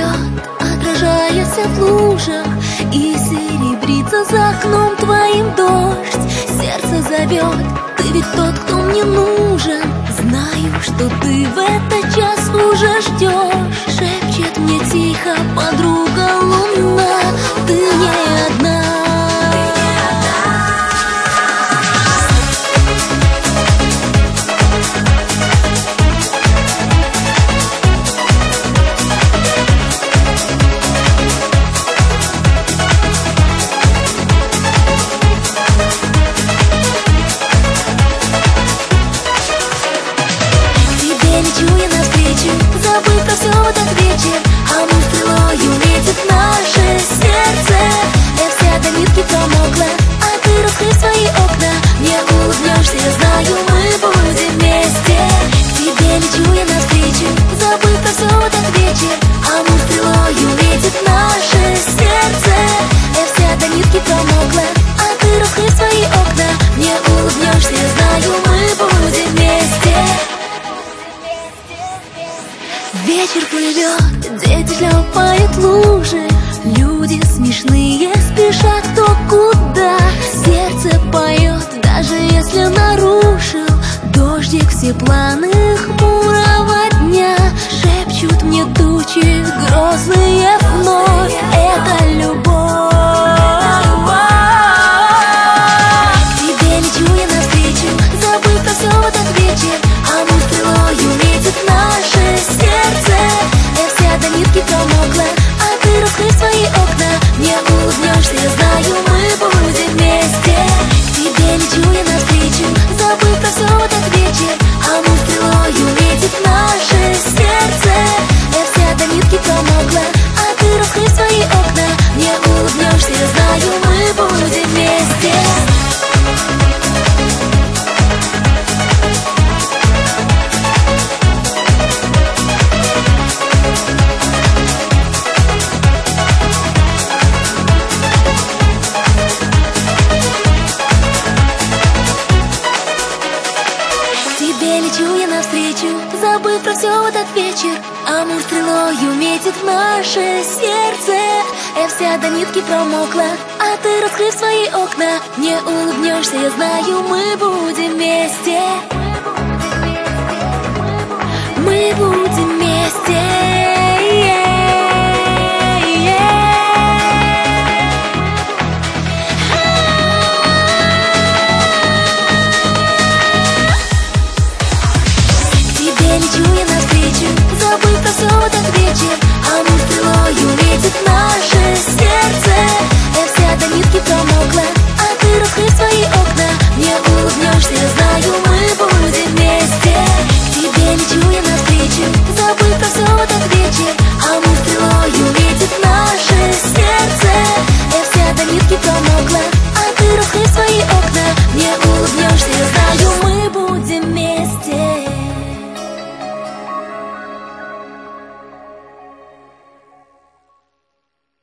плывет, отражаясь в лужах, и серебрится за окном твоим дождь. Сердце зовет, ты ведь тот, кто мне нужен. Знаю, что ты в этот час уже ждешь. Шепчет мне тихо подруга луна, ты не одна. Забыв про все этот вечер, а мы стрелою метит наше сердце. Я вся до нитки промокла, а ты раскрыв свои окна. Мне улыбнешься, я знаю, мы будем вместе. К тебе лечу я навстречу, забыв про все этот вечер, а мы стрелою метит наше сердце. Я вся до нитки промокла, а ты раскрыв свои окна. Мне улыбнешься, я знаю, мы будем вместе. Вечер плывет, дети шлепают лужи, люди смешные спешат кто куда. Сердце поет, даже если нарушил дождик все планы хмурого дня. Шепчут мне тучи грозные вновь, это любовь. К тебе лечу я навстречу, забыв про все этот вечер, а мы стрелою метит наше сердце. Я вся до нитки промокла, а ты раскрыв свои окна. Мне улыбнешься, я знаю, мы будем вместе. К тебе лечу я навстречу, забыв про все этот вечер, а мы стрелою метит наше сердце. Я вся до нитки промокла, а ты раскрыв свои окна. Мне улыбнешься, я знаю, мы будем вместе. Лечу я навстречу, забыв про все этот вечер, амур стрелою метит наше сердце. Я вся до нитки промокла, а ты раскрыв свои окна. Мне улыбнешься, я знаю, мы будем вместе. Мы будем вместе.